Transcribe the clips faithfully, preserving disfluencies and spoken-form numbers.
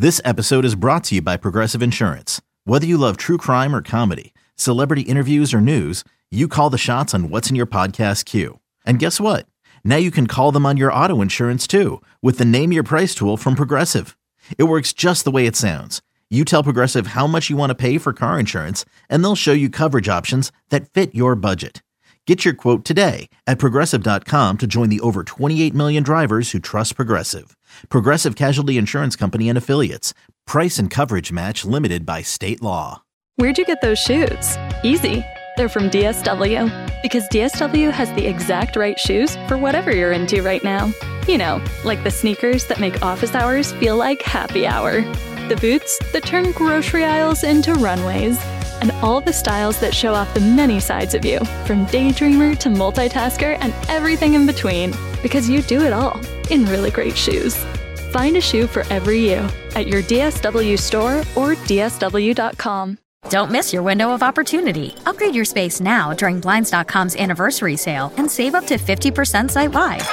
This episode is brought to you by Progressive Insurance. Whether you love true crime or comedy, celebrity interviews or news, you call the shots on what's in your podcast queue. And guess what? Now you can call them on your auto insurance too with the Name Your Price tool from Progressive. It works just the way it sounds. You tell Progressive how much you want to pay for car insurance, and they'll show you coverage options that fit your budget. Get your quote today at Progressive dot com to join the over twenty-eight million drivers who trust Progressive. Progressive Casualty Insurance Company and Affiliates. Price and coverage match limited by state law. Where'd you get those shoes? Easy. They're from D S W. Because D S W has the exact right shoes for whatever you're into right now. You know, like the sneakers that make office hours feel like happy hour. The boots that turn grocery aisles into runways. And all the styles that show off the many sides of you, from daydreamer to multitasker and everything in between. Because you do it all in really great shoes. Find a shoe for every you at your D S W store or D S W dot com. Don't miss your window of opportunity. Upgrade your space now during Blinds dot com's anniversary sale and save up to fifty percent site-wide.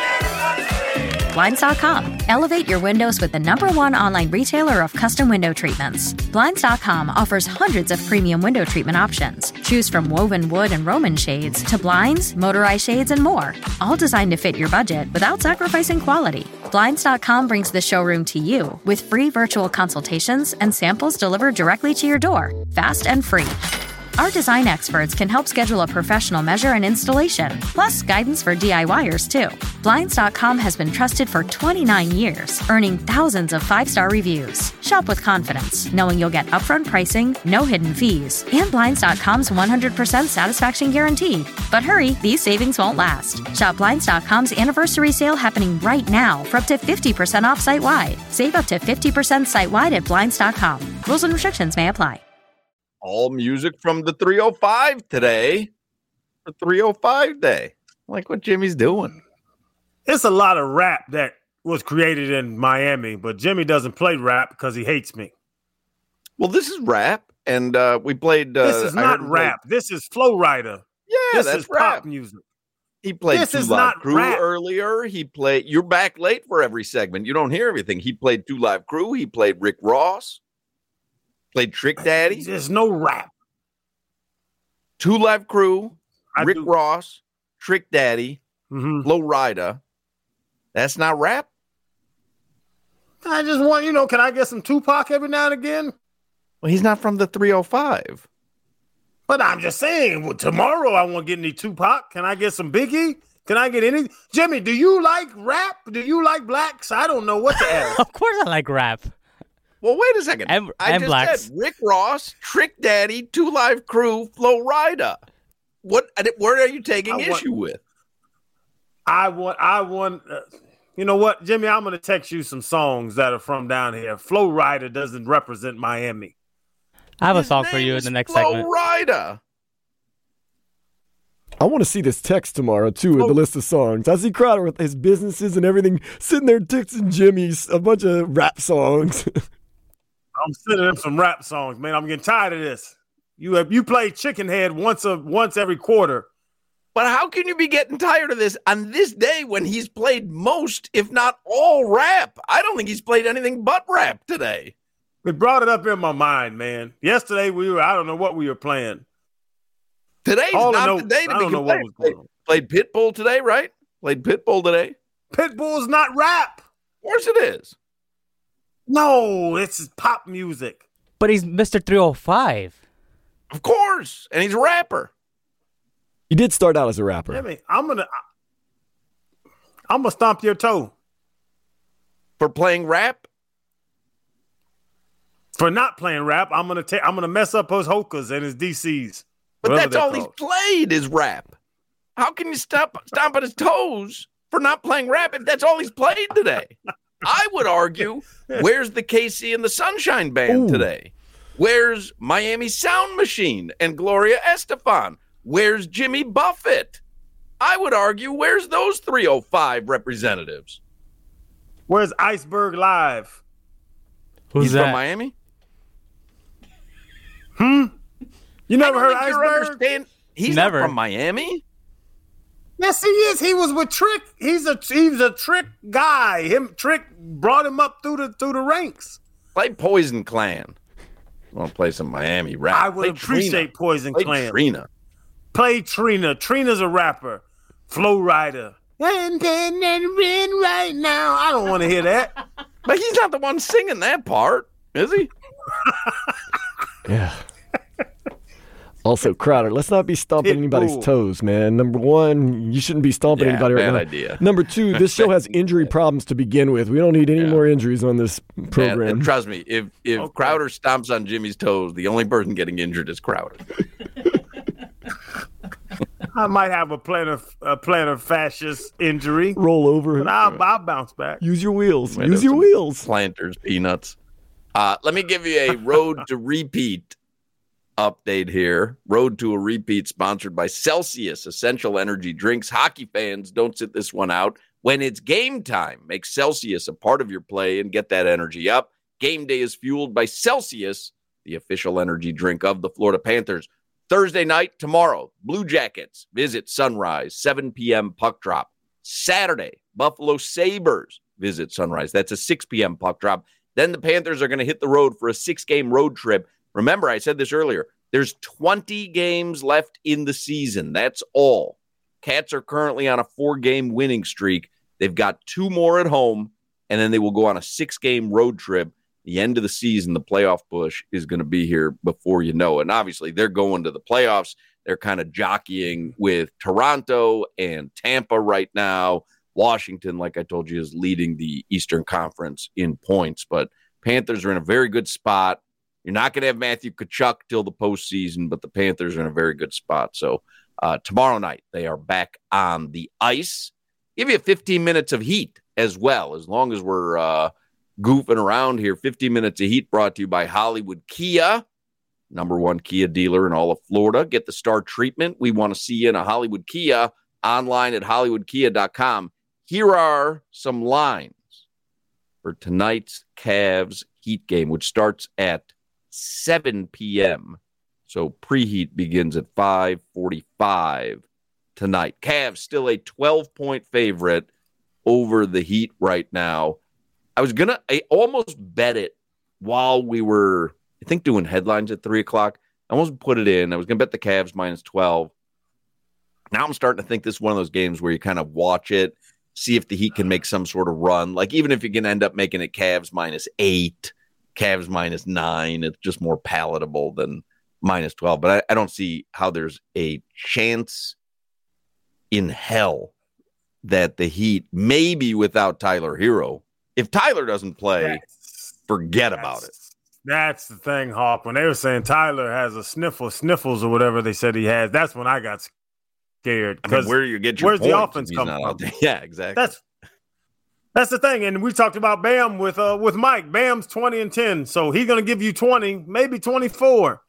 Blinds dot com. Elevate your windows with the number one online retailer of custom window treatments. Blinds dot com offers hundreds of premium window treatment options. Choose from woven wood and Roman shades to blinds, motorized shades, and more. All designed to fit your budget without sacrificing quality. Blinds dot com brings the showroom to you with free virtual consultations and samples delivered directly to your door, fast and free. Our design experts can help schedule a professional measure and installation, plus guidance for DIYers too. Blinds dot com has been trusted for twenty-nine years, earning thousands of five-star reviews. Shop with confidence, knowing you'll get upfront pricing, no hidden fees, and Blinds dot com's one hundred percent satisfaction guarantee. But hurry, these savings won't last. Shop Blinds dot com's anniversary sale happening right now for up to fifty percent off site-wide. Save up to fifty percent site-wide at Blinds dot com. Rules and restrictions may apply. All music from the three oh five today for three oh five day. I like what Jimmy's doing. It's a lot of rap that was created in Miami, but Jimmy doesn't play rap because he hates me. Well, this is rap, and uh, we played. Uh, this is not rap. Play... This is Flow Rider. Yeah, this that's is rap pop music. He played this Two is Live not Crew rap. earlier. He played. You're back late for every segment. You don't hear everything. He played Two Live Crew. He played Rick Ross. Played Trick Daddy. There's no rap. Two Live Crew, I Rick do. Ross, Trick Daddy, mm-hmm. Flow Rider. That's not rap. I just want, you know, can I get some Tupac every now and again? Well, he's not from the three oh five. But I'm just saying, well, tomorrow I won't get any Tupac. Can I get some Biggie? Can I get any? Jimmy, do you like rap? Do you like blacks? I don't know what to ask. Of course I like rap. Well, wait a second. And, I and just blacks. said Rick Ross, Trick Daddy, Two Live Crew, Flow Rider. What? What are you taking I issue want, with? I want. I want. Uh, you know what, Jimmy? I'm going to text you some songs that are from down here. Flow Rider doesn't represent Miami. I have His a song for name you in is the next Flow segment. Rider. I want to see this text tomorrow, too, with Oh. the list of songs. I see Crowder with his businesses and everything sitting there texting Jimmy's a bunch of rap songs. I'm sending him some rap songs, man. I'm getting tired of this. You have you play Chicken Head once a once every quarter. But how can you be getting tired of this on this day when he's played most, if not all, rap? I don't think he's played anything but rap today. It brought it up in my mind, man. Yesterday we were, I don't know what we were playing. Today's All I not know- the day to I be don't know what complaining. was going on. Played Pitbull today, right? Played Pitbull today. Pitbull's not rap. Of course it is. No, it's pop music. But he's Mister three oh five. Of course. And he's a rapper. You did start out as a rapper. Jimmy, I'm gonna I'm gonna stomp your toe. For playing rap? For not playing rap, I'm gonna take I'm gonna mess up his hokas and his D Cs. But whatever that's they're all he's called. played is rap. How can you stop stomp at his toes for not playing rap if that's all he's played today? I would argue, where's the K C and the Sunshine Band Ooh. today? Where's Miami Sound Machine and Gloria Estefan? Where's Jimmy Buffett? I would argue, where's those three oh five representatives? Where's Iceberg Live? Who's He's that? from Miami? Hmm? You never I heard don't think you're Iceberg? understand- He's Never. not from Miami? Yes, he is. He was with Trick. He's a he's a Trick guy. Him Trick brought him up through the through the ranks. Play Poison Clan. I want to play some Miami rap. I would play appreciate Trina. Poison play Clan. Trina. Play Trina. Trina's a rapper. Flow Rider. And then and right now. I don't want to hear that. But he's not the one singing that part, is he? Yeah. Also, Crowder, let's not be stomping Pitbull. anybody's toes, man. Number one, you shouldn't be stomping Yeah, anybody right bad now. idea. Number two, this show has injury problems to begin with. We don't need any Yeah. more injuries on this program. And, and trust me, if if Okay. Crowder stomps on Jimmy's toes, the only person getting injured is Crowder. I might have a plantar a plantar fasciist injury, Roll over. but I'll, I'll bounce back. Use your wheels. Might Use have your some wheels. Planters, peanuts. Uh, let me give you a road to repeat update here. Road to a repeat sponsored by Celsius Essential Energy Drinks. Hockey fans, don't sit this one out. When it's game time, make Celsius a part of your play and get that energy up. Game day is fueled by Celsius, the official energy drink of the Florida Panthers. Thursday night, tomorrow, Blue Jackets visit Sunrise, seven p.m. puck drop. Saturday, Buffalo Sabres visit Sunrise. That's a six p.m. puck drop. Then the Panthers are going to hit the road for a six-game road trip. Remember, I said this earlier. There's twenty games left in the season. That's all. Cats are currently on a four-game winning streak. They've got two more at home, and then they will go on a six-game road trip. The end of the season, the playoff push is going to be here before you know it. And obviously, they're going to the playoffs. They're kind of jockeying with Toronto and Tampa right now. Washington, like I told you, is leading the Eastern Conference in points. But Panthers are in a very good spot. You're not going to have Matthew Tkachuk till the postseason, but the Panthers are in a very good spot. So uh, tomorrow night, they are back on the ice. Give you fifteen minutes of heat as well, as long as we're uh, goofing around here. fifteen minutes of heat brought to you by Hollywood Kia, number one Kia dealer in all of Florida. Get the star treatment. We want to see you in a Hollywood Kia, online at hollywood kia dot com. Here are some lines for tonight's Cavs Heat game, which starts at seven p.m. So preheat begins at five forty-five tonight. Cavs still a twelve-point favorite over the Heat right now. I was going to I almost bet it while we were, I think, doing headlines at three o'clock. I almost put it in. I was going to bet the Cavs minus twelve. Now I'm starting to think this is one of those games where you kind of watch it, see if the Heat can make some sort of run. Like, even if you can end up making it Cavs minus eight, Cavs minus nine, it's just more palatable than minus twelve. But I, I don't see how there's a chance in hell that the Heat, maybe without Tyler Hero, if Tyler doesn't play, That's- forget that's- about it. That's the thing, Hawk. When they were saying Tyler has a sniffle, sniffles or whatever they said he has, that's when I got scared. I mean, where do you get your where's the points offense if he's coming not from? out there? Yeah, exactly. That's that's the thing. And we talked about Bam with uh with Mike. Bam's twenty and ten, so he's gonna give you twenty, maybe twenty-four.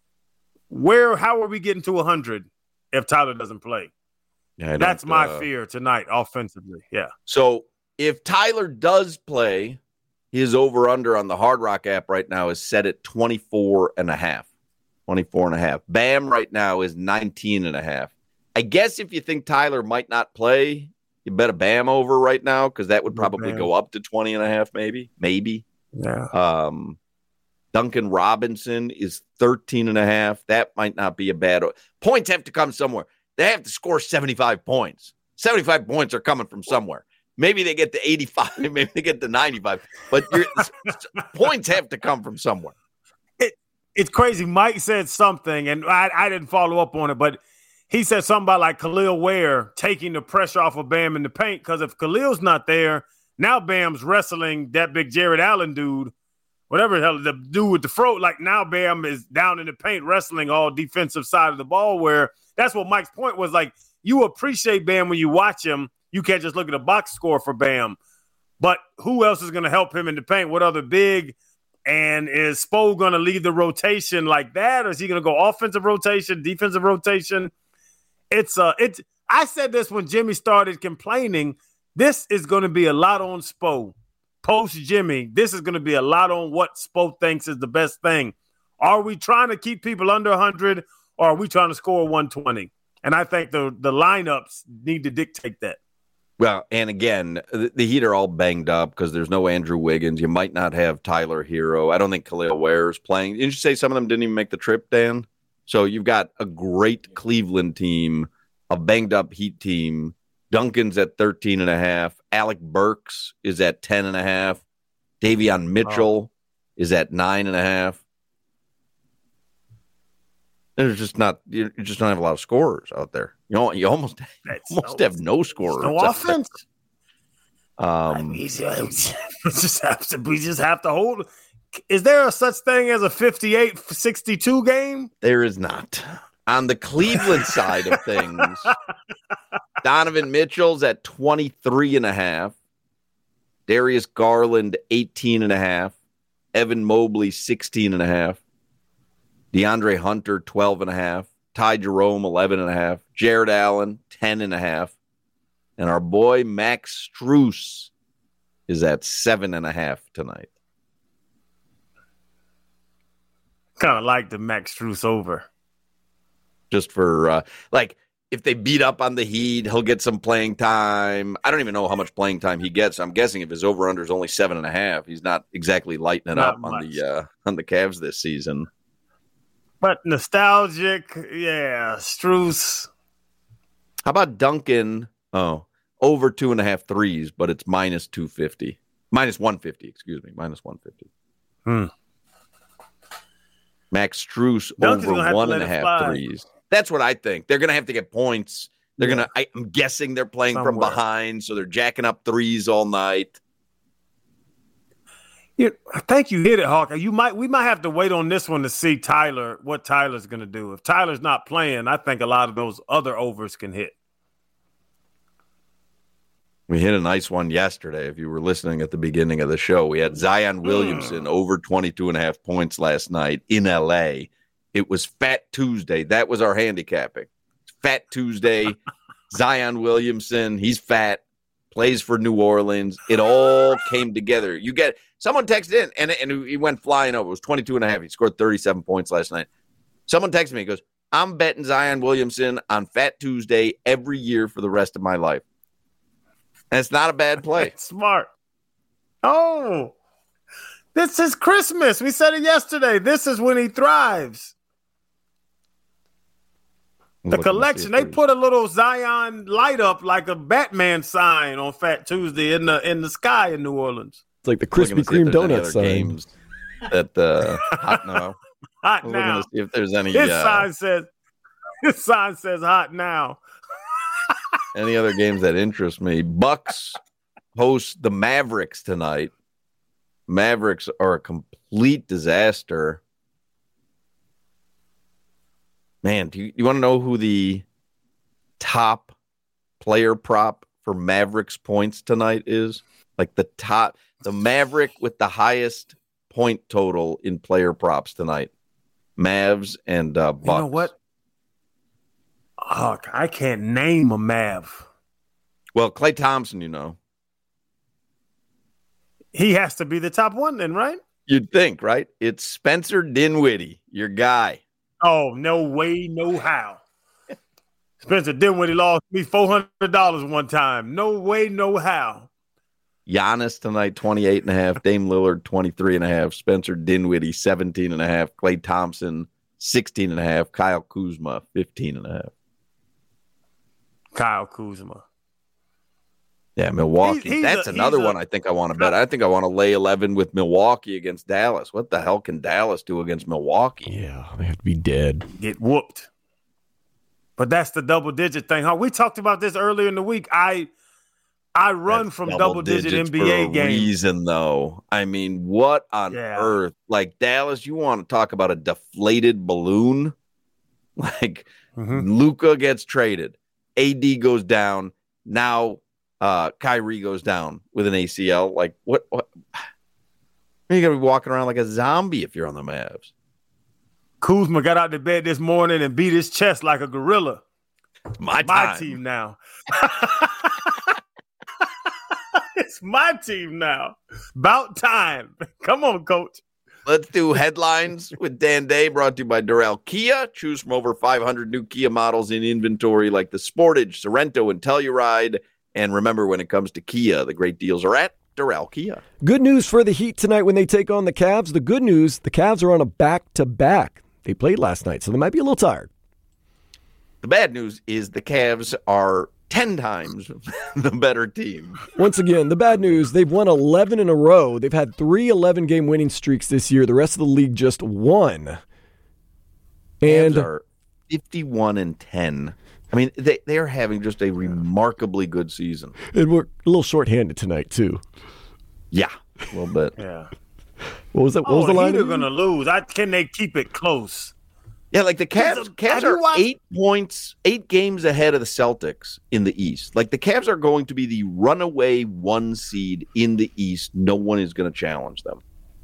Where how are we getting to one hundred if Tyler doesn't play? Yeah, I That's don't, my uh, fear tonight, offensively. Yeah. So if Tyler does play, his over-under on the Hard Rock app right now is set at twenty-four and a half. twenty-four and a half. Bam right now is nineteen and a half. I guess if you think Tyler might not play, you bet a Bam over right now, because that would probably Bam. go up to twenty and a half, maybe. Maybe. Yeah. Um, Duncan Robinson is thirteen and a half. That might not be a bad. Points have to come somewhere. They have to score seventy-five points. seventy-five points are coming from somewhere. Maybe they get to eighty-five. Maybe they get to ninety-five. But you're, points have to come from somewhere. It, it's crazy. Mike said something, and I, I didn't follow up on it, but he said something about like Khalil Ware taking the pressure off of Bam in the paint, because if Khalil's not there, now Bam's wrestling that big Jared Allen dude, whatever the hell, the dude with the fro. Like now Bam is down in the paint wrestling all defensive side of the ball, where that's what Mike's point was. Like, you appreciate Bam when you watch him. You can't just look at a box score for Bam. But who else is going to help him in the paint? What other big? And is Spo going to lead the rotation like that? Or is he going to go offensive rotation, defensive rotation? It's uh, it's. I said this when Jimmy started complaining. This is going to be a lot on Spo. Post Jimmy, this is going to be a lot on what Spo thinks is the best thing. Are we trying to keep people under one hundred, or are we trying to score one twenty? And I think the the lineups need to dictate that. Well, and again, the, the Heat are all banged up because there's no Andrew Wiggins. You might not have Tyler Hero. I don't think Khalil Ware is playing. Didn't you say some of them didn't even make the trip, Dan? So you've got a great Cleveland team, a banged up Heat team. Duncan's at thirteen and a half. Alec Burks is at ten and a half. Davion Mitchell oh. is at nine and a half. There's just not, you just don't have a lot of scorers out there. You know, you almost, almost have no scorers. No offense. Um, I mean, we just have to, we just have to hold. Is there a such thing as a fifty-eight sixty-two game? There is not. On the Cleveland side of things, Donovan Mitchell's at twenty-three and a half. Darius Garland, eighteen and a half. Evan Mobley, sixteen and a half. DeAndre Hunter, twelve and a half. Ty Jerome, eleven and a half. Jared Allen, ten and a half. And our boy Max Strus is at seven and a half tonight. Kind of like the Max Strus over. Just for, uh, like, if they beat up on the Heat, he'll get some playing time. I don't even know how much playing time he gets. I'm guessing if his over-under is only seven and a half, he's not exactly lighting it not up much. on the uh, on the Cavs this season. But nostalgic, yeah, Strus. How about Duncan? Oh, over two and a half threes, but it's minus two fifty. Minus one fifty, excuse me, minus one fifty. Hmm. Max Strus Duncan's over one and a half threes. That's what I think. They're going to have to get points. They're yeah. going to, I'm guessing they're playing Somewhere. from behind, so they're jacking up threes all night. Yeah, I think you hit it, Hawk. You might, we might have to wait on this one to see Tyler, what Tyler's going to do. If Tyler's not playing, I think a lot of those other overs can hit. We hit a nice one yesterday. If you were listening at the beginning of the show, we had Zion Williamson mm. over twenty-two and a half points last night in L A. It was Fat Tuesday. That was our handicapping. Fat Tuesday, Zion Williamson, he's fat, plays for New Orleans. It all came together. You get someone texted in, and, and he went flying over. It was twenty-two and a half. He scored thirty-seven points last night. Someone texted me. He goes, I'm betting Zion Williamson on Fat Tuesday every year for the rest of my life. And it's not a bad play. Smart. Oh, this is Christmas. We said it yesterday. This is when he thrives. The collection, they put a little Zion light up like a Batman sign on Fat Tuesday in the in the sky in New Orleans. It's like the Krispy Kreme donut sign. Games that uh, hot now. Hot We're now. See if there's any. His uh, sign says. His sign says hot now. Any other games that interest me? Bucks host the Mavericks tonight. Mavericks are a complete disaster. Man, do you, you want to know who the top player prop for Mavericks points tonight is? Like the top, the Maverick with the highest point total in player props tonight. Mavs and uh, Bucks. You know what? Oh, I can't name a Mav. Well, Klay Thompson, you know. He has to be the top one then, right? You'd think, right? It's Spencer Dinwiddie, your guy. Oh, no way, no how. Spencer Dinwiddie lost me four hundred dollars one time. No way, no how. Giannis tonight, twenty-eight and a half. Dame Lillard, twenty-three and a half. Spencer Dinwiddie, seventeen and a half. Klay Thompson, sixteen and a half. Kyle Kuzma, fifteen and a half. Kyle Kuzma. Yeah, Milwaukee. He's, he's That's a, another a, one I think I want to bet. I think I want to lay eleven with Milwaukee against Dallas. What the hell can Dallas do against Milwaukee? Yeah, they have to be dead. Get whooped. But that's the double-digit thing. Huh? We talked about this earlier in the week. I I run that's from double double-digit N B A for a games. reason, though. I mean, what on yeah. earth? Like, Dallas, you want to talk about a deflated balloon? Like, mm-hmm. Luka gets traded. A D goes down. Now uh, Kyrie goes down with an A C L. Like, what? what? You're going to be walking around like a zombie if you're on the Mavs. Kuzma got out of bed this morning and beat his chest like a gorilla. My, my team now. It's my team now. About time. Come on, coach. Let's do headlines with Dan Day, brought to you by Durrell Kia. Choose from over five hundred new Kia models in inventory like the Sportage, Sorento, and Telluride. And remember, when it comes to Kia, the great deals are at Doral Kia. Good news for the Heat tonight when they take on the Cavs. The good news, the Cavs are on a back-to-back. They played last night, so they might be a little tired. The bad news is the Cavs are ten times the better team. Once again, the bad news, they've won eleven in a row. They've had three eleven-game winning streaks this year. The rest of the league just one. And Cavs are fifty-one and ten. I mean, they, they're having just a remarkably good season. And we're a little shorthanded tonight, too. Yeah, a little bit. Yeah. What was that? What oh, was the line? They're going to lose. I, can they keep it close? Yeah, like the Cavs, a, Cavs are watched- eight points, eight games ahead of the Celtics in the East. Like the Cavs are going to be the runaway one seed in the East. No one is going to challenge them.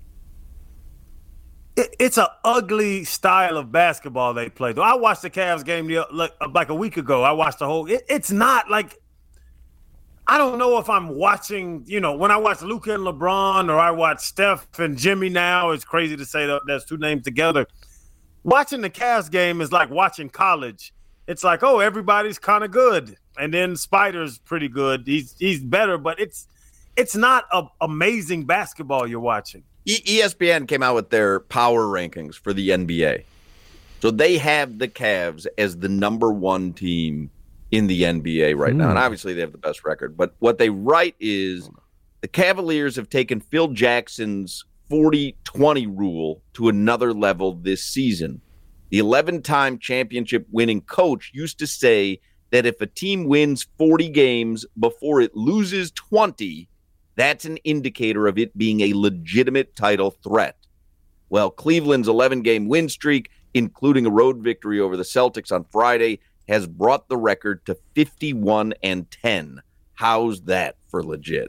It, it's an ugly style of basketball they play. Though I watched the Cavs game the, like, like a week ago. I watched the whole. It, it's not like. I don't know if I'm watching, you know, when I watch Luka and LeBron or I watch Steph and Jimmy now, it's crazy to say that there's two names together. Watching the Cavs game is like watching college. It's like, oh, everybody's kind of good. And then Spider's pretty good. He's he's better, but it's it's not a amazing basketball you're watching. E- ESPN came out with their power rankings for the N B A. So they have the Cavs as the number one team in the N B A right mm. now. And obviously they have the best record. But what they write is the Cavaliers have taken Phil Jackson's forty twenty rule to another level this season. The eleven-time championship winning coach used to say that if a team wins forty games before it loses twenty, that's an indicator of it being a legitimate title threat. Well, Cleveland's eleven-game win streak, including a road victory over the Celtics on Friday, has brought the record to fifty-one and ten. How's that for legit?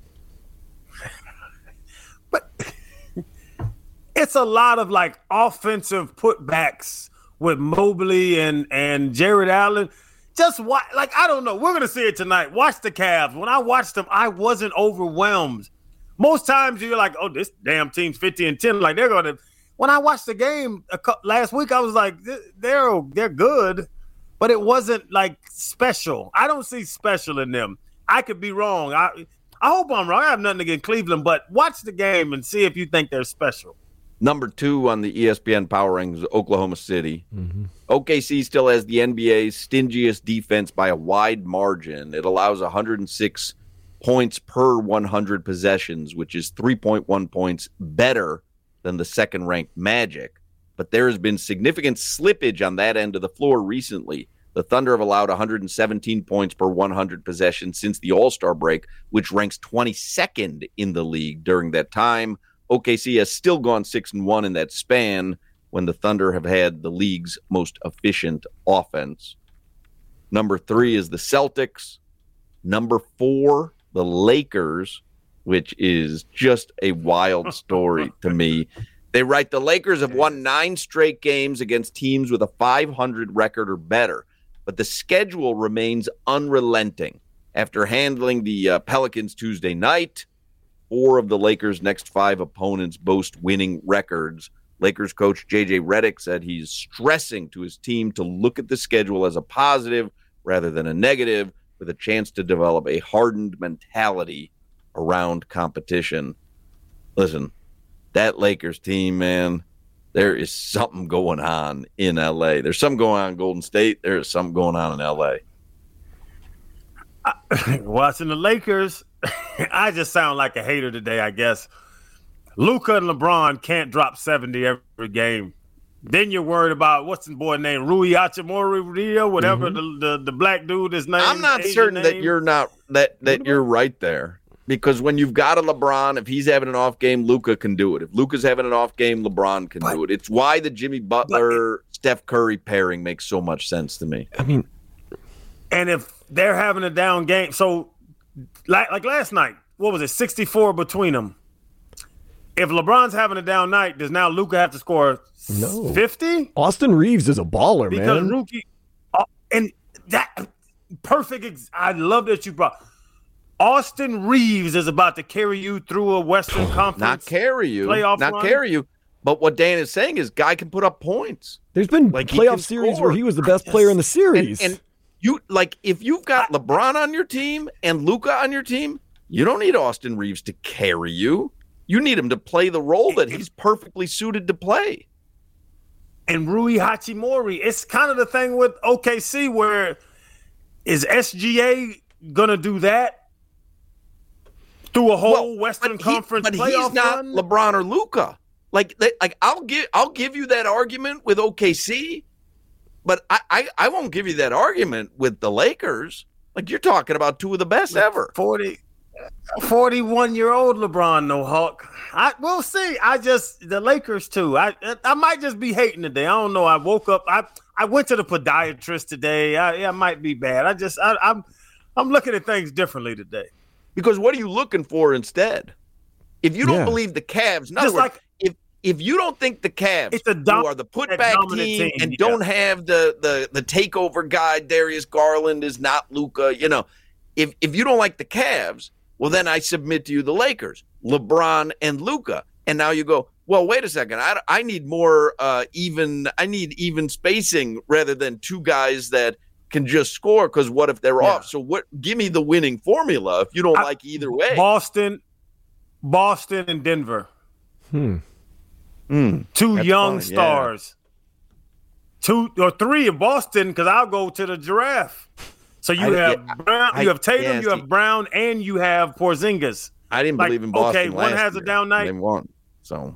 But it's a lot of like offensive putbacks with Mobley and, and Jared Allen. Just watch, like, I don't know. We're going to see it tonight. Watch the Cavs. When I watched them, I wasn't overwhelmed. Most times you're like, oh, this damn team's fifty and ten. Like, they're going to. When I watched the game a couple, last week, I was like, they're they're good, but it wasn't like special. I don't see special in them. I could be wrong. I I hope I'm wrong. I have nothing against Cleveland, but watch the game and see if you think they're special. Number two on the E S P N Power Rankings, Oklahoma City. Mm-hmm. O K C still has the N B A's stingiest defense by a wide margin. It allows one hundred six points per one hundred possessions, which is three point one points better than the second-ranked Magic. But there has been significant slippage on that end of the floor recently. The Thunder have allowed one hundred seventeen points per one hundred possessions since the All-Star break, which ranks twenty-second in the league during that time. O K C has still gone six and one in that span when the Thunder have had the league's most efficient offense. Number three is the Celtics. Number four, the Lakers, which is just a wild story to me. They write the Lakers have won nine straight games against teams with a five hundred record or better, but the schedule remains unrelenting. After handling the uh, Pelicans Tuesday night, four of the Lakers' next five opponents boast winning records. Lakers coach J J Redick said he's stressing to his team to look at the schedule as a positive rather than a negative, with a chance to develop a hardened mentality around competition. Listen, that Lakers team, man, there is something going on in L A. There's something going on in Golden State. There is something going on in L A. I, watching the Lakers, I just sound like a hater today, I guess. Luka and LeBron can't drop seventy every game. Then you're worried about what's the boy name, Rui Hachimura, whatever mm-hmm. the, the the black dude is named. I'm not Asian certain name. that you're not that that you're right there, because when you've got a LeBron, if he's having an off game, Luka can do it. If Luka's having an off game, LeBron can but, do it. It's why the Jimmy Butler it, Steph Curry pairing makes so much sense to me. I mean, and if they're having a down game, so like like last night, what was it, sixty-four between them? If LeBron's having a down night, does now Luka have to score no. fifty? Austin Reeves is a baller, because man. Because rookie, uh, and that perfect. Ex- I love that you brought Austin Reeves is about to carry you through a Western Conference. Not carry you, playoff not run. carry you. But what Dan is saying is, guy can put up points. There's been like playoff series score. where he was the best just, player in the series. And, and You like if you've got LeBron on your team and Luka on your team, you don't need Austin Reeves to carry you. You need him to play the role that he's perfectly suited to play. And Rui Hachimura, it's kind of the thing with O K C where is S G A going to do that through a whole well, Western but Conference he, but playoff he's not run? LeBron or Luka. Like, like I'll give I'll give you that argument with O K C. But I, I, I won't give you that argument with the Lakers. Like, you're talking about two of the best ever. forty, forty-one-year-old LeBron, no Hawk. I We'll see. I just, the Lakers, too. I I might just be hating today. I don't know. I woke up. I, I went to the podiatrist today. I, I might be bad. I just, I, I'm, I'm looking at things differently today. Because what are you looking for instead? If you don't Yeah. believe the Cavs, in other Just words, like- if if you don't think the Cavs, It's a dom- who are the a putback dominant team, team, and yeah. don't have the, the the takeover guy, Darius Garland is not Luka, you know, if if you don't like the Cavs, well, then I submit to you the Lakers, LeBron and Luka. And now you go, well, wait a second. I, I need more uh, even. I need even spacing rather than two guys that can just score. Because what if they're Yeah. off? So what? Give me the winning formula if you don't I- like either way. Boston, Boston, and Denver. Hmm. Mm. Two That's young fine, yeah. stars. Two or three in Boston because I'll go to the Giraffe. So you I- have yeah, Brown, I- you have Tatum, yeah, you see- have Brown, and you have Porzingis. I didn't Like, believe in Boston. okay, one last has a year. down night. They won. So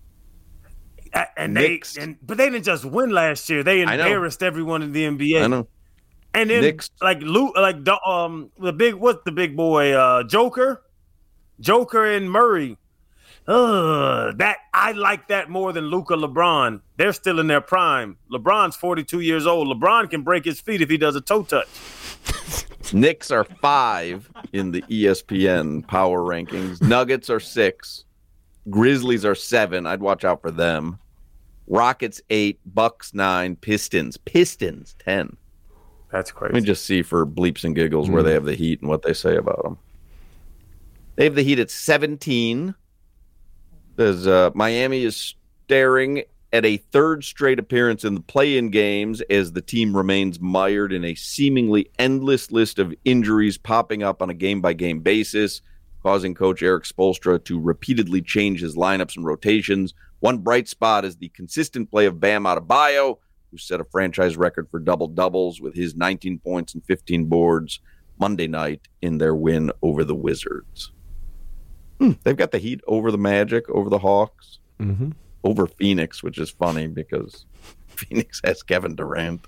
A- And they Mixed. and but they didn't just win last year. They I know. embarrassed everyone in the N B A. I know. And then Mixed. like Luke, like the, um the big what's the big boy uh Joker, Joker and Murray. Ugh, that I like that more than Luka LeBron. They're still in their prime. LeBron's forty-two years old. LeBron can break his feet if he does a toe touch. Knicks are five in the E S P N power rankings. Nuggets are six. Grizzlies are seven. I'd watch out for them. Rockets eight. Bucks nine. Pistons. Pistons ten. That's crazy. Let me just see for bleeps and giggles where they have the Heat and what they say about them. They have the Heat at seventeen. There's, uh, Miami is staring at a third straight appearance in the play-in games as the team remains mired in a seemingly endless list of injuries popping up on a game-by-game basis, causing Coach Eric Spoelstra to repeatedly change his lineups and rotations. One bright spot is the consistent play of Bam Adebayo, who set a franchise record for double-doubles with his nineteen points and fifteen boards Monday night in their win over the Wizards. Hmm, they've got the Heat over the Magic, over the Hawks, Mm-hmm. over Phoenix, which is funny because Phoenix has Kevin Durant.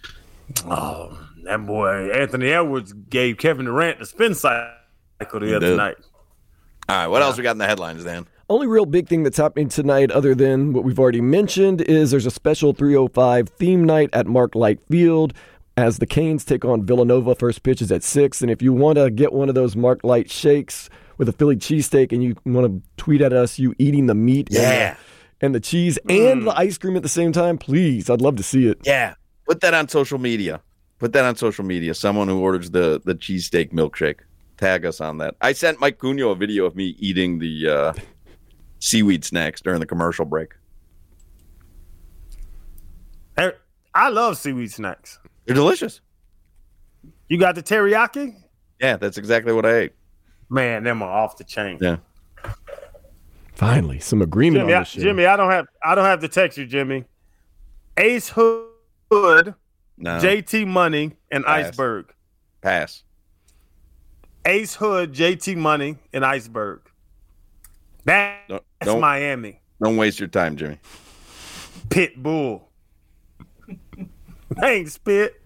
Oh, that boy Anthony Edwards gave Kevin Durant the spin cycle the He other did. night. All right, what else we got in the headlines, Dan? Only real big thing that's happening tonight, other than what we've already mentioned, is there's a special three oh five theme night at Mark Light Field as the Canes take on Villanova. First pitch is at six. And if you want to get one of those Mark Light shakes with a Philly cheesesteak and you want to tweet at us you eating the meat and, Yeah. the, and the cheese and the ice cream at the same time, please, I'd love to see it. Yeah. Put that on social media. Put that on social media. Someone who orders the, the cheesesteak milkshake. Tag us on that. I sent Mike Cunha a video of me eating the uh, seaweed snacks during the commercial break. Hey, I love seaweed snacks. They're delicious. You got the teriyaki? Yeah, that's exactly what I ate. Man, them are off the chain. Yeah. Finally, some agreement Jimmy, on I, this shit. Jimmy, I don't have I don't have to text you, Jimmy. Ace Hood, No. J T Money, and Pass. Iceberg. Pass. Ace Hood, J T Money, and Iceberg. That, Don't, that's don't, Miami. don't waste your time, Jimmy. Pit Bull. Thanks, Pit.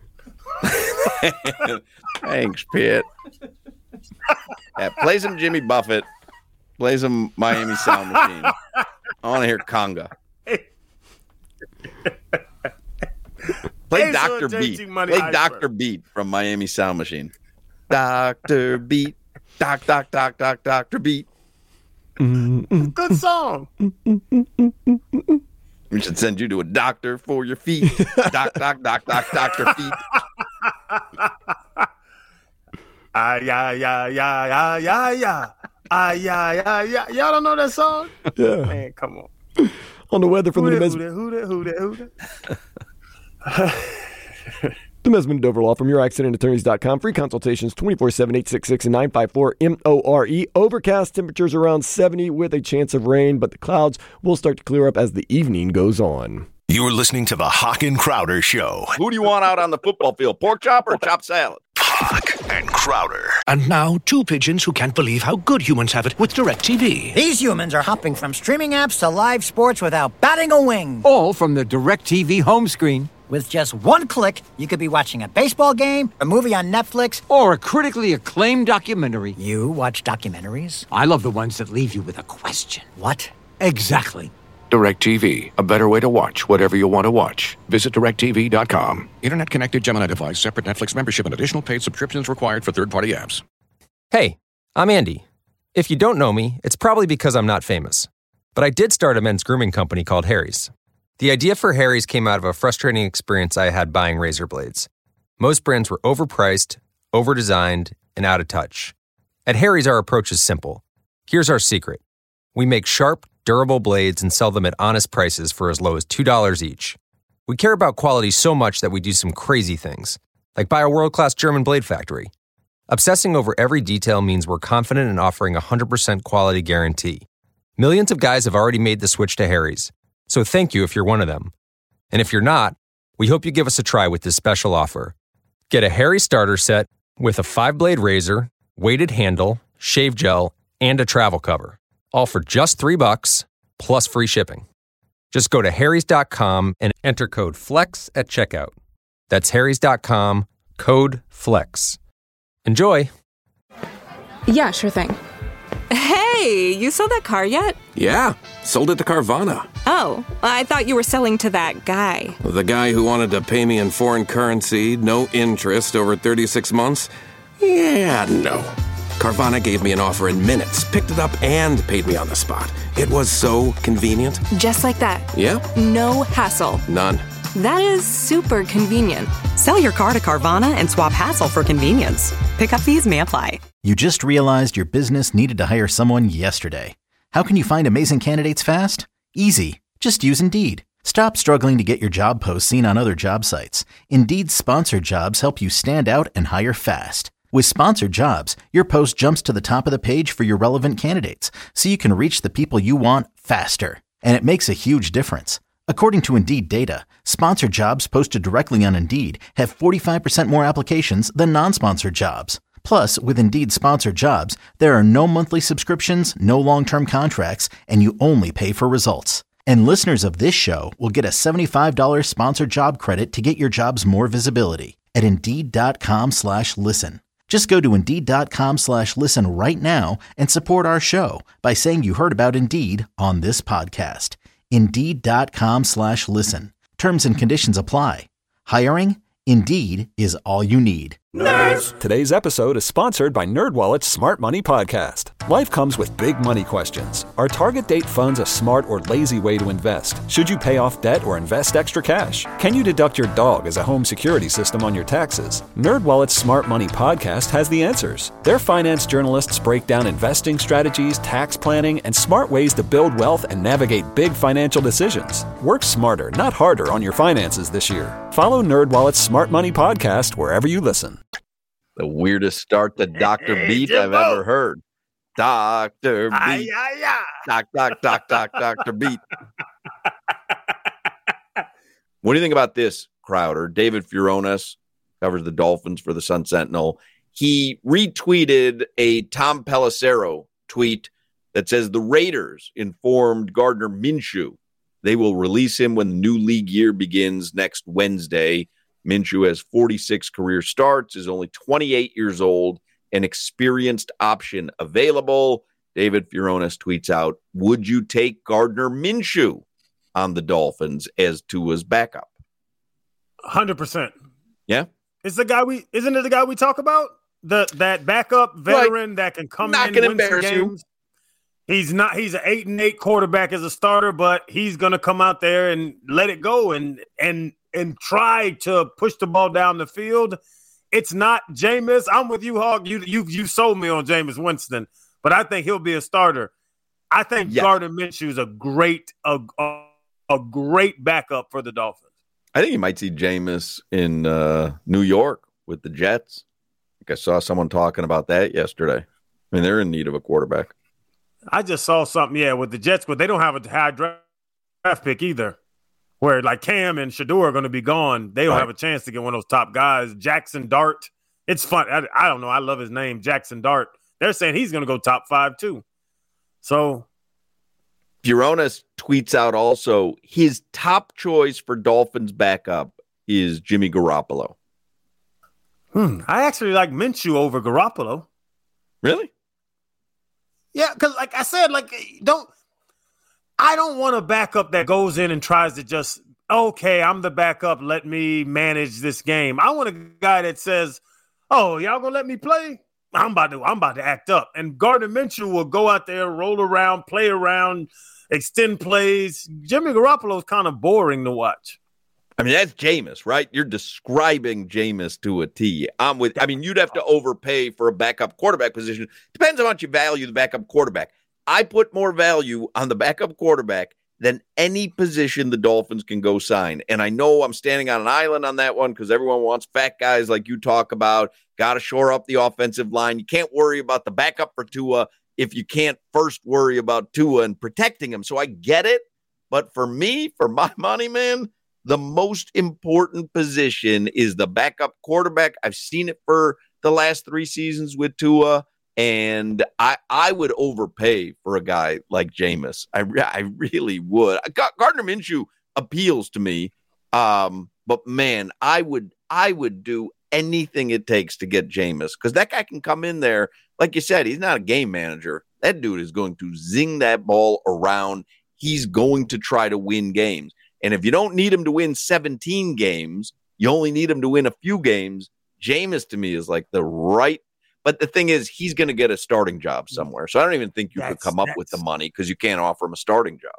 Thanks, Pitt. Yeah, play some Jimmy Buffett. Play some Miami Sound Machine. I want to hear conga. Play Ace Doctor Hood, J T Beat. Money, Play Iceberg. Doctor Beat from Miami Sound Machine. Doctor Beat. Doc, doc, doc, doc, Doctor Beat. Good song. We should send you to a doctor for your feet. Doc, doc, doc, doc, Doctor Feet. Ah, yeah, yeah, yeah, yeah, yeah, yeah. Ah, yeah, yeah, yeah. Y'all don't know that song? Yeah. Man, come on. On the weather from Who the that, Mes- who that, who that, who that, who that? The Mesman and Dover Law Firm, your accident attorneys dot com. Free consultations twenty-four seven, eight six six, and nine five four M O R E. Overcast, temperatures around seventy with a chance of rain, but the clouds will start to clear up as the evening goes on. You're listening to the Hawk and Crowder Show. Who do you want out on the football field, pork chop or chopped salad? Hawk and Crowder. And now, two pigeons who can't believe how good humans have it with DirecTV. These humans are hopping from streaming apps to live sports without batting a wing. All from the DirecTV home screen. With just one click, you could be watching a baseball game, a movie on Netflix, or a critically acclaimed documentary. You watch documentaries? I love the ones that leave you with a question. What? Exactly. DirecTV, a better way to watch whatever you want to watch. Visit direct T V dot com. Internet connected Gemini device, separate Netflix membership, and additional paid subscriptions required for third-party apps. Hey, I'm Andy. If you don't know me, it's probably because I'm not famous. But I did start a men's grooming company called Harry's. The idea for Harry's came out of a frustrating experience I had buying razor blades. Most brands were overpriced, overdesigned, and out of touch. At Harry's, our approach is simple. Here's our secret. We make sharp, durable blades and sell them at honest prices for as low as two dollars each. We care about quality so much that we do some crazy things, like buy a world-class German blade factory. Obsessing over every detail means we're confident in offering a one hundred percent quality guarantee. Millions of guys have already made the switch to Harry's, so thank you if you're one of them. And if you're not, we hope you give us a try with this special offer. Get a Harry's starter set with a five-blade razor, weighted handle, shave gel, and a travel cover. All for just three bucks, plus free shipping. Just go to harrys dot com and enter code FLEX at checkout. That's harrys dot com, code FLEX. Enjoy! Yeah, sure thing. Hey, you sold that car yet? Yeah, sold it to Carvana. Oh, I thought you were selling to that guy. The guy who wanted to pay me in foreign currency, no interest, over thirty-six months? Yeah, no. Carvana gave me an offer in minutes, picked it up, and paid me on the spot. It was so convenient. Just like that. Yeah? No hassle. None. That is super convenient. Sell your car to Carvana and swap hassle for convenience. Pickup fees may apply. You just realized your business needed to hire someone yesterday. How can you find amazing candidates fast? Easy. Just use Indeed. Stop struggling to get your job posts seen on other job sites. Indeed's sponsored jobs help you stand out and hire fast. With sponsored jobs, your post jumps to the top of the page for your relevant candidates, so you can reach the people you want faster. And it makes a huge difference. According to Indeed data, sponsored jobs posted directly on Indeed have forty-five percent more applications than non-sponsored jobs. Plus, with Indeed sponsored jobs, there are no monthly subscriptions, no long-term contracts, and you only pay for results. And listeners of this show will get a seventy-five dollars sponsored job credit to get your jobs more visibility at Indeed dot com slash listen. Just go to Indeed dot com slash listen right now and support our show by saying you heard about Indeed on this podcast. Indeed dot com slash listen. Terms and conditions apply. Hiring? Indeed is all you need. Nerds! Today's episode is sponsored by NerdWallet's Smart Money Podcast. Life comes with big money questions. Are target date funds a smart or lazy way to invest? Should you pay off debt or invest extra cash? Can you deduct your dog as a home security system on your taxes? NerdWallet's Smart Money Podcast has the answers. Their finance journalists break down investing strategies, tax planning, and smart ways to build wealth and navigate big financial decisions. Work smarter, not harder on your finances this year. Follow NerdWallet's Smart Money Podcast wherever you listen. The weirdest start to Doctor Hey, Beat Jimbo. I've ever heard. Doctor Ay, Beat. ay, ay. Doc, doc, doc, doc, Doctor Beat. What do you think about this, Crowder? David Furones covers the Dolphins for the Sun Sentinel. He retweeted a Tom Pelissero tweet that says the Raiders informed Gardner Minshew they will release him when the new league year begins next Wednesday. Minshew has forty-six career starts, is only twenty-eight years old, an experienced option available. David Furones tweets out, would you take Gardner Minshew on the Dolphins as Tua's backup? one hundred percent. Yeah? It's the guy we isn't it the guy we talk about? The that backup veteran right. that can come Not in gonna and win some embarrass you. games. He's not he's an eight and eight quarterback as a starter, but he's gonna come out there and let it go and and and try to push the ball down the field. It's not Jameis. I'm with you, Hawk. You you you sold me on Jameis Winston, but I think he'll be a starter. I think Yeah. Gardner Minshew is a great a, a a great backup for the Dolphins. I think you might see Jameis in uh, New York with the Jets. I think I saw someone talking about that yesterday. I mean, they're in need of a quarterback. I just saw something, yeah, with the Jets, but they don't have a high draft pick either. Where like Cam and Shador are going to be gone. They don't right. have a chance to get one of those top guys. Jackson Dart. It's fun. I, I don't know. I love his name, Jackson Dart. They're saying he's going to go top five too. So. Furones tweets out also his top choice for Dolphins backup is Jimmy Garoppolo. Hmm. I actually like Minshew over Garoppolo. Really? Yeah, because like I said, like don't I don't want a backup that goes in and tries to just, okay, I'm the backup, let me manage this game. I want a guy that says, oh, y'all gonna let me play? I'm about to I'm about to act up. And Gardner Minshew will go out there, roll around, play around, extend plays. Jimmy Garoppolo is kind of boring to watch. I mean, that's Jameis, right? You're describing Jameis to a T. I'm with, I mean, you'd have to overpay for a backup quarterback position. Depends on how much you value the backup quarterback. I put more value on the backup quarterback than any position the Dolphins can go sign. And I know I'm standing on an island on that one because everyone wants fat guys like you talk about. Got to shore up the offensive line. You can't worry about the backup for Tua if you can't first worry about Tua and protecting him. So I get it. But for me, for my money, man, the most important position is the backup quarterback. I've seen it for the last three seasons with Tua, and I I would overpay for a guy like Jameis. I, I really would. Gardner Minshew appeals to me, um, but man, I would I would do anything it takes to get Jameis because that guy can come in there. Like you said, he's not a game manager. That dude is going to zing that ball around. He's going to try to win games. And if you don't need him to win seventeen games, you only need him to win a few games. Jameis, to me, is like the right. But the thing is, he's going to get a starting job somewhere. So I don't even think you that's, could come up with the money because you can't offer him a starting job.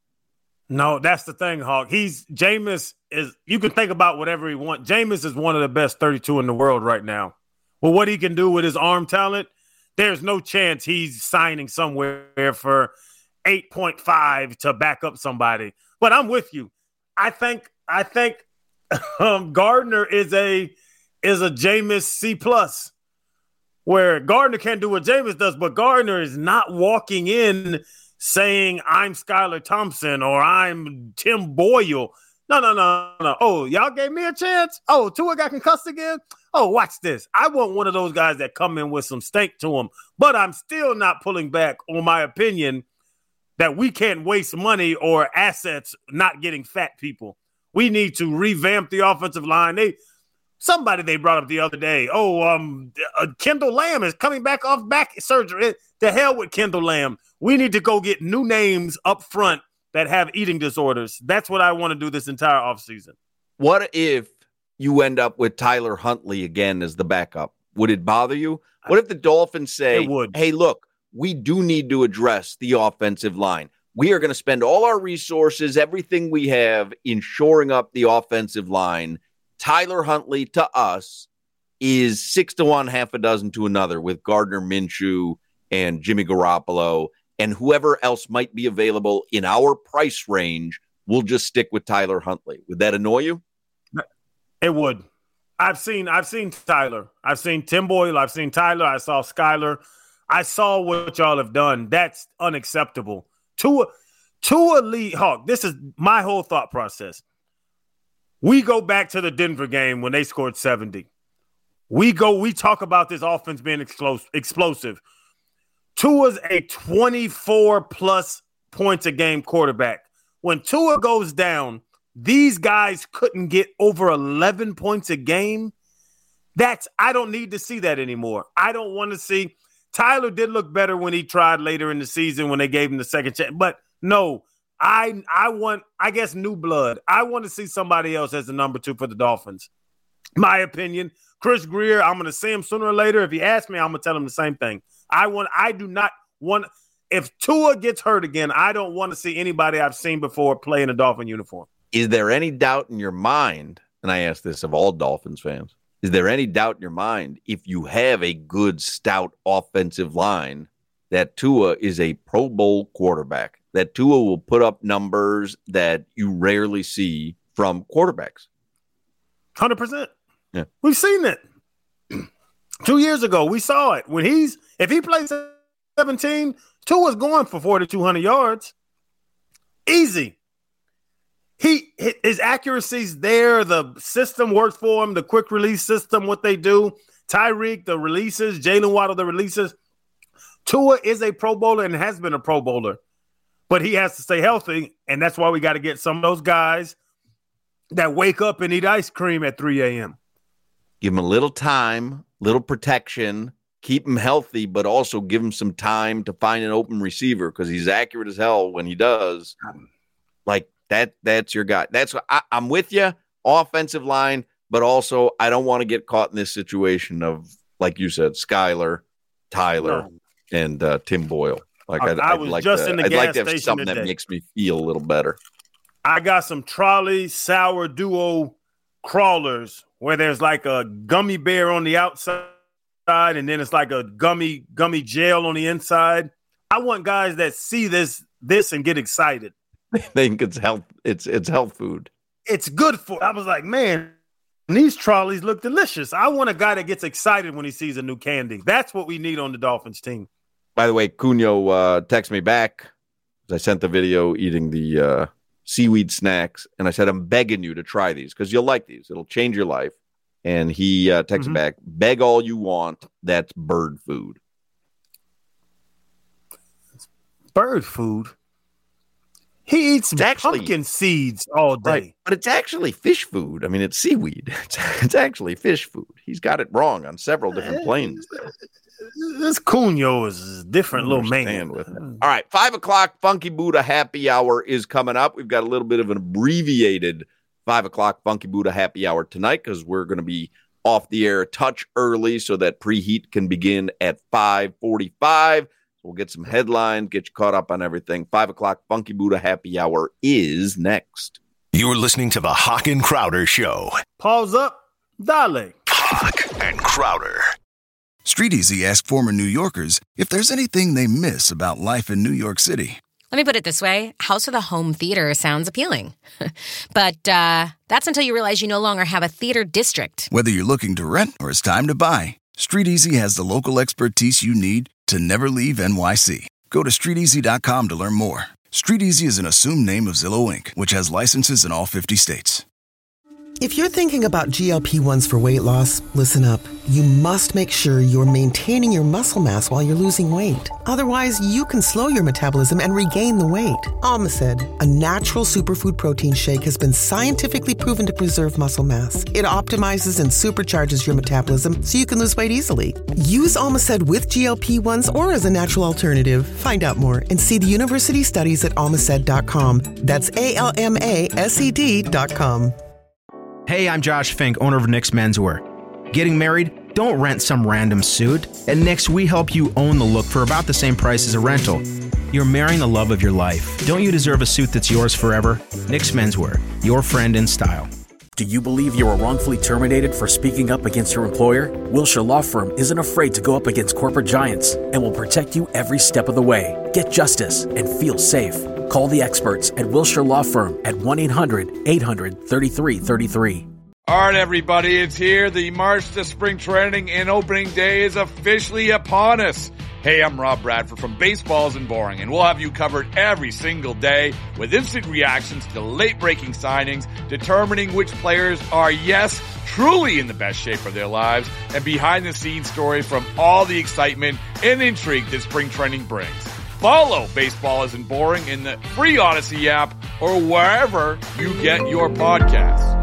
No, that's the thing, Hawk. He's Jameis is. You can think about whatever he wants. Jameis is one of the best thirty-two in the world right now. Well, what he can do with his arm talent, there's no chance he's signing somewhere for eight point five to back up somebody. But I'm with you. I think I think um, Gardner is a is a Jameis C plus, where Gardner can't do what Jameis does, but Gardner is not walking in saying I'm Skylar Thompson or I'm Tim Boyle. No, no, no, no. Oh, y'all gave me a chance. Oh, Tua got concussed again. Oh, watch this. I want one of those guys that come in with some stink to him, but I'm still not pulling back on my opinion that we can't waste money or assets not getting fat people. We need to revamp the offensive line. They somebody they brought up the other day. Oh, um, uh, Kendall Lamb is coming back off back surgery. The hell with Kendall Lamb. We need to go get new names up front that have eating disorders. That's what I want to do this entire offseason. What if you end up with Tyler Huntley again as the backup? Would it bother you? What if the Dolphins say, hey, look, we do need to address the offensive line. We are going to spend all our resources, everything we have, in shoring up the offensive line. Tyler Huntley to us is six to one, half a dozen to another with Gardner Minshew and Jimmy Garoppolo and whoever else might be available in our price range. We'll just stick with Tyler Huntley. Would that annoy you? It would. I've seen I've seen Tyler. I've seen Tim Boyle. I've seen Tyler. I saw Skylar. I saw what y'all have done. That's unacceptable. Tua, Tua Lee Hawk, this is my whole thought process. We go back to the Denver game when they scored seventy. We go, we talk about this offense being explosive. Tua's a twenty-four plus points a game quarterback. When Tua goes down, these guys couldn't get over eleven points a game. That's, I don't need to see that anymore. I don't want to see. Tyler did look better when he tried later in the season when they gave him the second chance. But no, I I want, I guess, new blood. I want to see somebody else as the number two for the Dolphins. My opinion, Chris Grier, I'm going to see him sooner or later. If he asks me, I'm going to tell him the same thing. I want, I do not want, if Tua gets hurt again, I don't want to see anybody I've seen before play in a Dolphin uniform. Is there any doubt in your mind, and I ask this of all Dolphins fans, is there any doubt in your mind if you have a good, stout offensive line that Tua is a Pro Bowl quarterback, that Tua will put up numbers that you rarely see from quarterbacks. one hundred percent. Yeah. We've seen it. Two years ago, we saw it. When he's if he plays seventeen, Tua's going for forty-two hundred yards. Easy. He his accuracy's there. The system works for him. The quick release system, what they do. Tyreek, the releases. Jalen Waddle, the releases. Tua is a Pro Bowler and has been a Pro Bowler, but he has to stay healthy, and that's why we got to get some of those guys that wake up and eat ice cream at three a.m. Give him a little time, little protection, keep him healthy, but also give him some time to find an open receiver because he's accurate as hell when he does. Like that, that's your guy. That's I, I'm with you. Offensive line, but also I don't want to get caught in this situation of, like you said, Skyler, Tyler, no. and uh, Tim Boyle. Like I, I'd, I I'd was like just to, in the I'd gas like to have station something today. that makes me feel a little better. I got some trolley sour duo crawlers where there's like a gummy bear on the outside and then it's like a gummy gummy gel on the inside. I want guys that see this this and get excited. They think it's health. It's it's health food. It's good for. I was like, man, these trolleys look delicious. I want a guy that gets excited when he sees a new candy. That's what we need on the Dolphins team. By the way, Cunio uh, texted me back. I sent the video eating the uh, seaweed snacks, and I said, I'm begging you to try these because you'll like these. It'll change your life. And he uh, texted mm-hmm. back, beg all you want. That's bird food. Bird food? He eats it's actually, pumpkin seeds all day. Right, but it's actually fish food. I mean, it's seaweed. It's, it's actually fish food. He's got it wrong on several different planes there. This Cunio is a different little man. With him. All right, five o'clock Funky Buddha Happy Hour is coming up. We've got a little bit of an abbreviated five o'clock Funky Buddha Happy Hour tonight because we're going to be off the air a touch early so that preheat can begin at five forty-five. We'll get some headlines, get you caught up on everything. Five o'clock Funky Buddha Happy Hour is next. You're listening to the Hawk and Crowder Show. Pause up, Dale. Hawk and Crowder. Street Easy asked former New Yorkers if there's anything they miss about life in New York City. Let me put it this way. House of the Home Theater sounds appealing. But uh, that's until you realize you no longer have a theater district. Whether you're looking to rent or it's time to buy, Street Easy has the local expertise you need to never leave N Y C. Go to street easy dot com to learn more. Street Easy is an assumed name of Zillow Incorporated, which has licenses in all fifty states. If you're thinking about G L P ones for weight loss, listen up. You must make sure you're maintaining your muscle mass while you're losing weight. Otherwise, you can slow your metabolism and regain the weight. Almacid, a natural superfood protein shake, has been scientifically proven to preserve muscle mass. It optimizes and supercharges your metabolism so you can lose weight easily. Use Almacid with G L P ones or as a natural alternative. Find out more and see the university studies at almacid dot com. That's A L M A S E D dot com. Hey, I'm Josh Fink, owner of Nick's Menswear. Getting married? Don't rent some random suit. At Nick's, we help you own the look for about the same price as a rental. You're marrying the love of your life. Don't you deserve a suit that's yours forever? Nick's Menswear, your friend in style. Do you believe you were wrongfully terminated for speaking up against your employer? Wilshire Law Firm isn't afraid to go up against corporate giants and will protect you every step of the way. Get justice and feel safe. Call the experts at Wilshire Law Firm at one eight hundred eight hundred thirty-three thirty-three. All right, everybody, it's here. The March to Spring Training and Opening Day is officially upon us. Hey, I'm Rob Bradford from Baseball Isn't Boring, and we'll have you covered every single day with instant reactions to late-breaking signings, determining which players are, yes, truly in the best shape of their lives, and behind-the-scenes stories from all the excitement and intrigue that spring training brings. Follow Baseball Isn't Boring in the free Odyssey app or wherever you get your podcasts.